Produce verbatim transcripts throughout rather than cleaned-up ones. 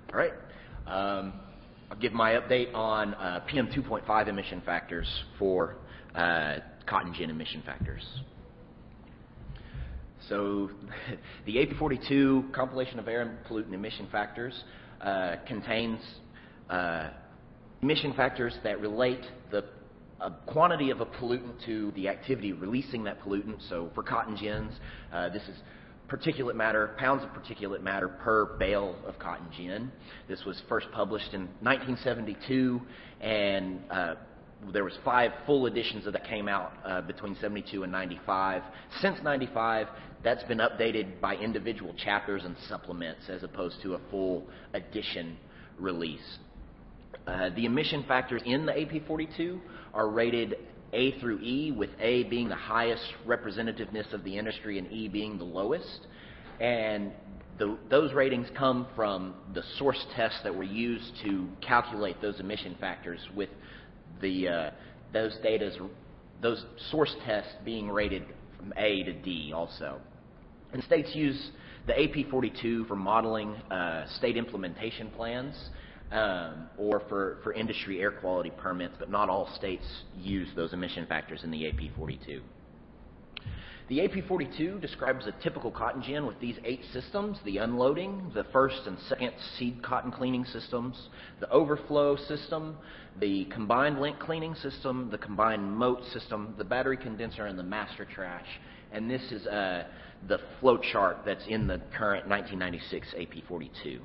All right. Um, I'll give my update on uh, P M two point five emission factors for uh, cotton gin emission factors. So the A P forty-two compilation of air and pollutant emission factors uh, contains uh, emission factors that relate the a quantity of a pollutant to the activity releasing that pollutant. So for cotton gins, uh, this is particulate matter, pounds of particulate matter per bale of cotton gin. This was first published in nineteen seventy-two, and uh, there was five full editions of that came out uh, between seventy-two and ninety-five. Since ninety-five, that's been updated by individual chapters and supplements as opposed to a full edition release. Uh, the emission factors in the A P forty-two are rated A through E, with A being the highest representativeness of the industry and E being the lowest. And the, those ratings come from the source tests that were used to calculate those emission factors, with the uh, those data's, those source tests being rated from A to D also. And states use the A P forty-two for modeling uh, state implementation plans, Um, or for, for industry air quality permits, but not all states use those emission factors in the A P forty-two. The A P forty-two describes a typical cotton gin with these eight systems: the unloading, the first and second seed cotton cleaning systems, the overflow system, the combined lint cleaning system, the combined moat system, the battery condenser, and the master trash. And this is uh, the flow chart that's in the current nineteen ninety-six A P forty-two.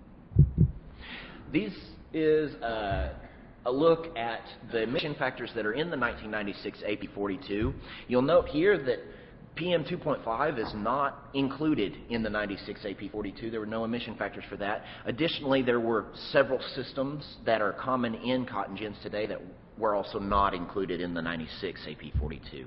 This is uh, a look at the emission factors that are in the nineteen ninety-six A P forty-two. You'll note here that P M two point five is not included in the ninety-six A P forty-two. There were no emission factors for that. Additionally, there were several systems that are common in cotton gins today that were also not included in the ninety-six A P forty-two.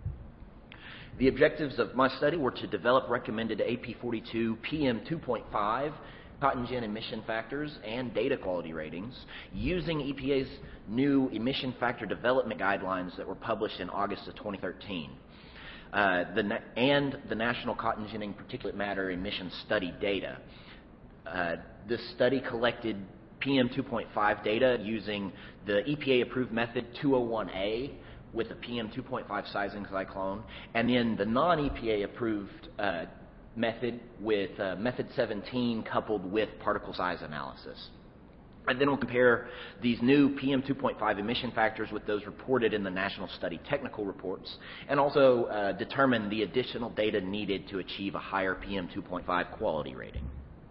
The objectives of my study were to develop recommended A P forty-two P M two point five cotton gin emission factors and data quality ratings using E P A's new emission factor development guidelines that were published in August of twenty thirteen, uh, the na and the National Cotton Ginning Particulate Matter Emission Study data. Uh, this study collected P M two point five data using the E P A-approved method two oh one A with a P M two point five sizing cyclone, and then the non-E P A-approved uh, method with uh, method seventeen coupled with particle size analysis. And then we'll compare these new P M two point five emission factors with those reported in the National Study Technical Reports, and also uh, determine the additional data needed to achieve a higher P M two point five quality rating.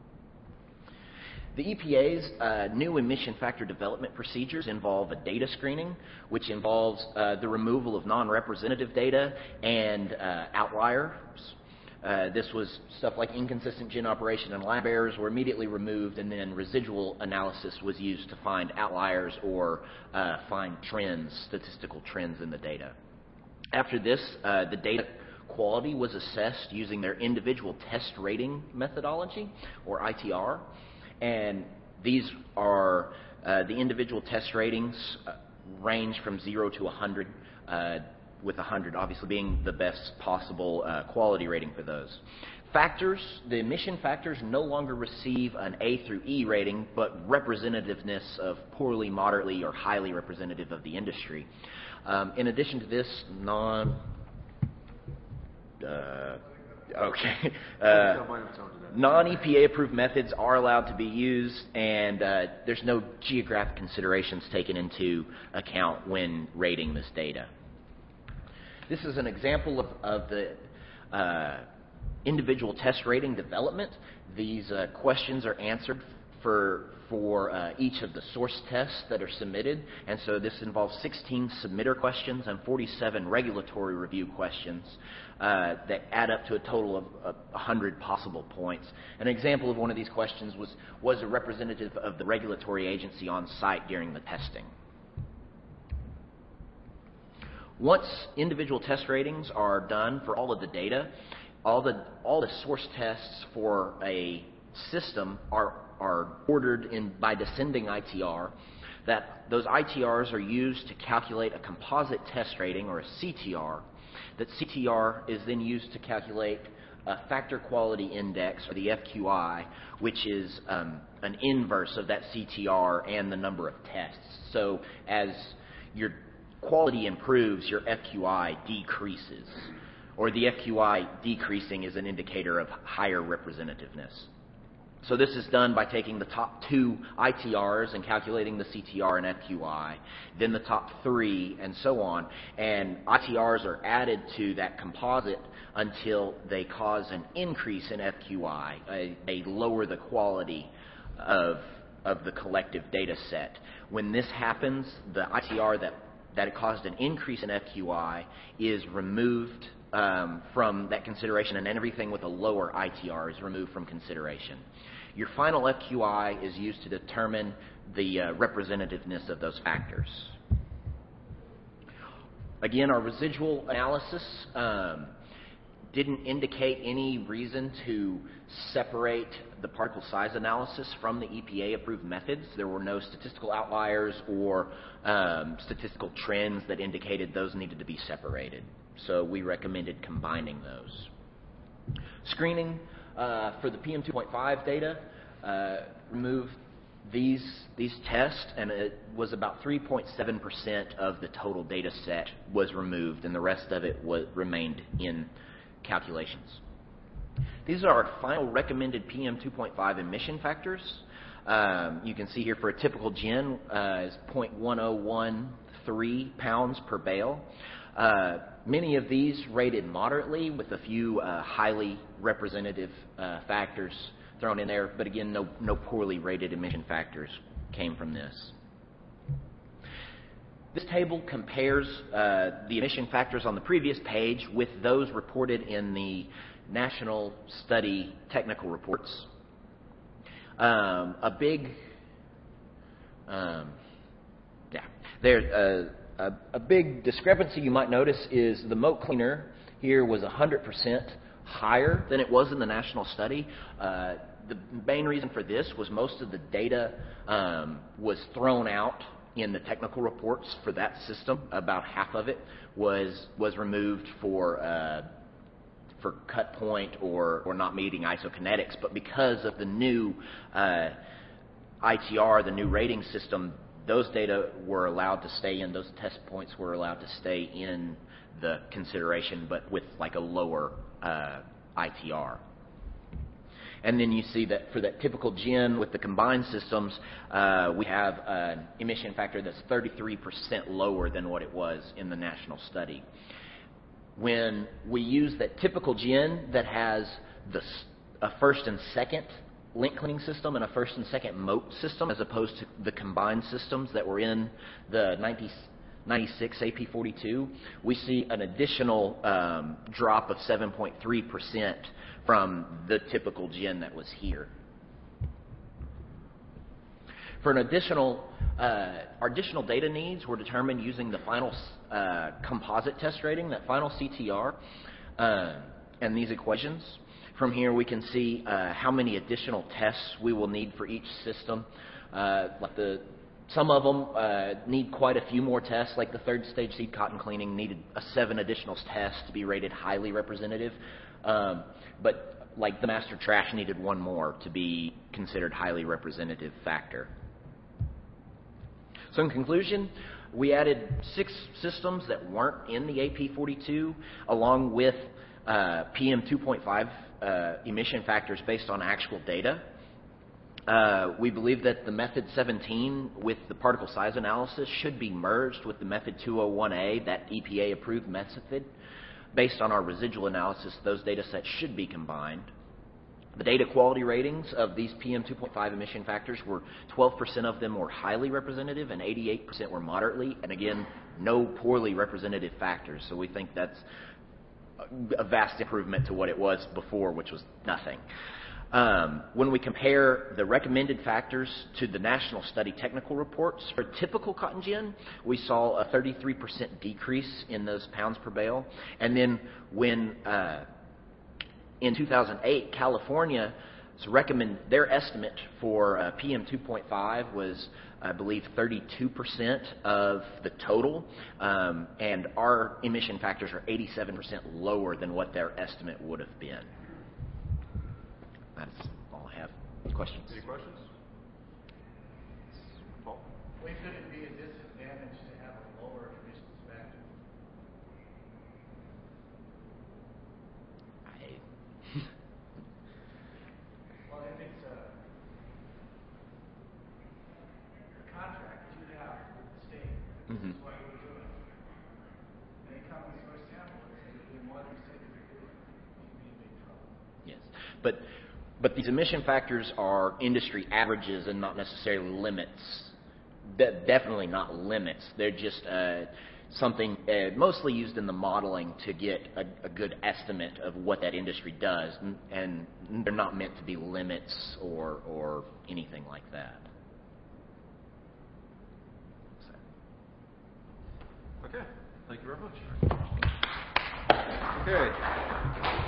The E P A's uh, new emission factor development procedures involve a data screening, which involves uh, the removal of non-representative data and uh, outliers. Uh, this was stuff like inconsistent gin operation and lab errors were immediately removed, and then residual analysis was used to find outliers or uh, find trends, statistical trends in the data. After this, uh, the data quality was assessed using their individual test rating methodology, or I T R, and these are uh, the individual test ratings uh, range from zero to one hundred. Uh, with one hundred obviously being the best possible uh, quality rating for those. Factors, the emission factors no longer receive an A through E rating, but representativeness of poorly, moderately, or highly representative of the industry. Um, in addition to this, non... Uh, okay. Uh, non-E P A-approved methods are allowed to be used, and uh, there's no geographic considerations taken into account when rating this data. This is an example of, of the uh, individual test rating development. These uh, questions are answered for, for uh, each of the source tests that are submitted. And so this involves sixteen submitter questions and forty-seven regulatory review questions uh, that add up to a total of uh, one hundred possible points. An example of one of these questions was, was a representative of the regulatory agency on site during the testing. Once individual test ratings are done for all of the data, all the, all the source tests for a system are, are ordered in by descending I T R. That those I T Rs are used to calculate a composite test rating, or a C T R. That C T R is then used to calculate a factor quality index, or the F Q I, which is um, an inverse of that C T R and the number of tests. So as your quality improves, your F Q I decreases, or the F Q I decreasing is an indicator of higher representativeness. So this is done by taking the top two I T Rs and calculating the C T R and F Q I, then the top three, and so on. And I T Rs are added to that composite until they cause an increase in F Q I. They, they lower the quality of, of the collective data set. When this happens, the I T R that, that it caused an increase in F Q I is removed um, from that consideration, and everything with a lower I T R is removed from consideration. Your final F Q I is used to determine the uh, representativeness of those factors. Again, our residual analysis um, didn't indicate any reason to separate the particle size analysis from the E P A-approved methods. There were no statistical outliers or um, statistical trends that indicated those needed to be separated. So we recommended combining those. Screening uh, for the P M two point five data uh, removed these, these tests, and it was about three point seven percent of the total data set was removed, and the rest of it was, remained in calculations. These are our final recommended P M two point five emission factors. Um, you can see here for a typical gin uh, is zero point one zero one three pounds per bale. Uh, many of these rated moderately, with a few uh, highly representative uh, factors thrown in there, but again, no, no poorly rated emission factors came from this. This table compares uh, the emission factors on the previous page with those reported in the National Study technical reports. Um, a big, um, yeah, there. Uh, A, a big discrepancy you might notice is the moat cleaner here was one hundred percent higher than it was in the national study. Uh, the main reason for this was most of the data um, was thrown out in the technical reports for that system. About half of it was was removed for uh, for cut point or, or not meeting isokinetics. But because of the new uh, I T R, the new rating system, those data were allowed to stay in, those test points were allowed to stay in the consideration, but with like a lower uh, I T R. And then you see that for that typical gin with the combined systems, uh, we have an emission factor that's thirty-three percent lower than what it was in the national study. When we use that typical gin that has the, a first and second link cleaning system and a first and second moat system, as opposed to the combined systems that were in the ninety-six A P forty-two, we see an additional um, drop of seven point three percent from the typical gin that was here. For an additional, uh, our additional data needs were determined using the final uh, composite test rating, that final C T R, uh, and these equations. From here, we can see uh, how many additional tests we will need for each system. Uh, like the, some of them uh, need quite a few more tests, like the third stage seed cotton cleaning needed a seven additional tests to be rated highly representative. Um, but like the master trash needed one more to be considered highly representative factor. So in conclusion, we added six systems that weren't in the A P forty-two, along with uh, P M two point five Uh, emission factors based on actual data. Uh, we believe that the method seventeen with the particle size analysis should be merged with the method two oh one A, that E P A approved method. Based on our residual analysis, those data sets should be combined. The data quality ratings of these P M two point five emission factors were twelve percent of them were highly representative and eighty-eight percent were moderately, and again, no poorly representative factors. So we think that's a vast improvement to what it was before, which was nothing. Um, when we compare the recommended factors to the national study technical reports, for typical cotton gin, we saw a thirty-three percent decrease in those pounds per bale. And then when uh, in two thousand eight, California recommend their estimate for uh, P M two point five was, I believe, thirty-two percent of the total, um, and our emission factors are eighty-seven percent lower than what their estimate would have been. that's all I have. Questions? Any questions? Paul? Why could it be a disadvantage to have a lower emissions factor? I, Well, if it's a, a contract that you have with the state, Mhm. this is what we're doing. They come and source sample and say you're doing more than you said you were doing, you'd be in big trouble. yes, but but these emission factors are industry averages and not necessarily limits. De- definitely not limits. They're just uh, something uh, mostly used in the modeling to get a, a good estimate of what that industry does, and, and they're not meant to be limits or or anything like that. Okay, thank you very much. Okay.